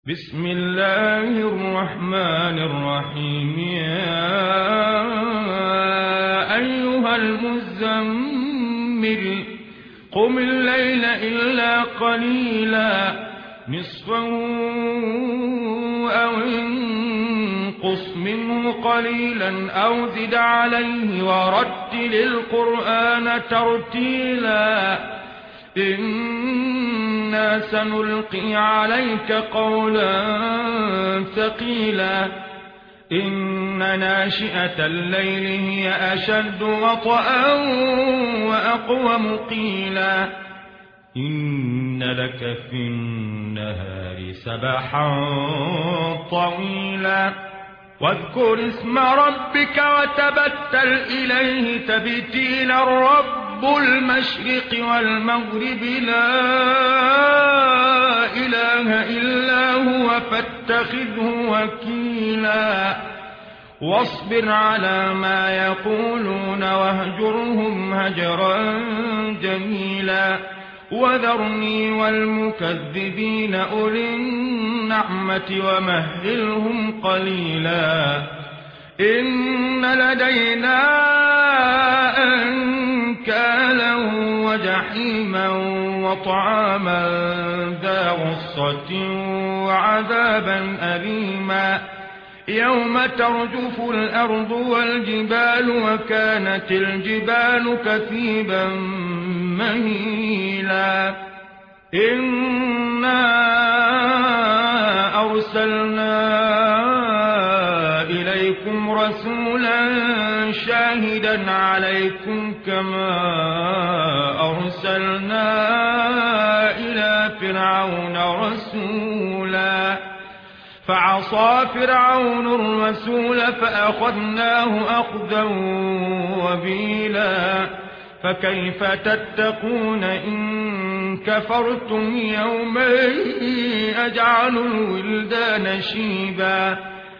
بسم الله الرحمن الرحيم. يا أيها المزمل قم الليل إلا قليلا نصفه أو انقص منه قليلا أو زد عليه ورتل القرآن ترتيلا إنا سنلقي عليك قولا ثقيلا إن ناشئة الليل هي أشد وطئا وأقوم قيلا إن لك في النهار سبحا طويلا واذكر اسم ربك وتبتل إليه تبتيلا رب المشرق والمغرب لا إله إلا هو فاتخذه وكيلا واصبر على ما يقولون واهجرهم هجرا جميلا وذرني والمكذبين أولي النعمة ومهلهم قليلا إن لدينا أنكالا وجحيما وطعاما ذا غصة وعذابا أليما يوم ترجف الأرض والجبال وكانت الجبال كثيبا مهيلا إنا أرسلنا إليكم رسولا شاهدا عليكم كما أرسلنا إلى فرعون رسولا فعصى فرعون الرسول فأخذناه أخذا وبيلا فكيف تتقون إن كفرتم يوما أجعل الولدان شيبا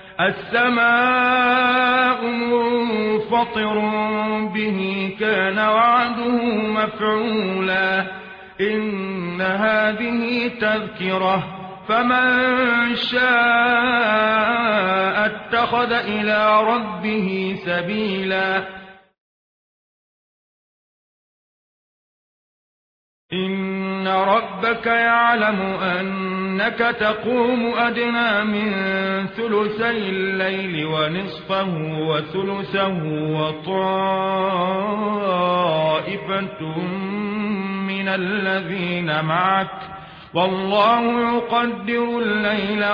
السماء منفطر به كان وعده مفعولا إن هذه تذكرة فمن شاء اتخذ إلى ربه سبيلا إن ربك يعلم أنك تقوم أدنى من ثلثي الليل ونصفه وثلثه وطائفة من الذين معك والله يقدر الليل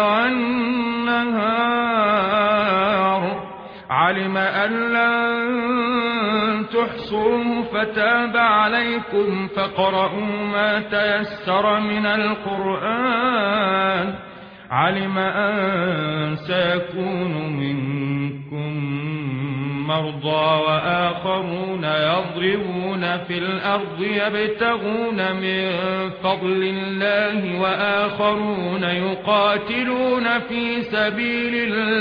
والنهار علم أن لن تحصوه فتاب عليكم فاقرؤوا ما تيسر من القرآن علم أن سيكون منكم مرضى وآخرون يضربون في الأرض يبتغون من فضل الله وآخرون يقاتلون في سبيل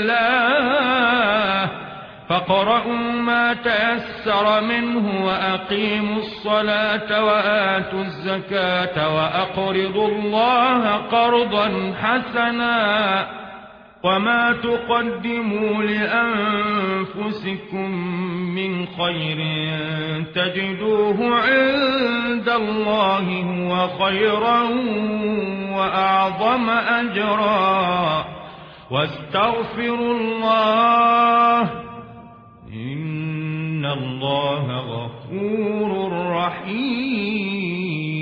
الله فاقرؤوا ما تيسر منه وأقيموا الصلاة وآتوا الزكاة وأقرضوا الله قرضا حسنا وما تقدموا لأنفسكم من خير تجدوه عند الله هو خيرا وأعظم أجرا واستغفروا الله إن الله غفور رحيم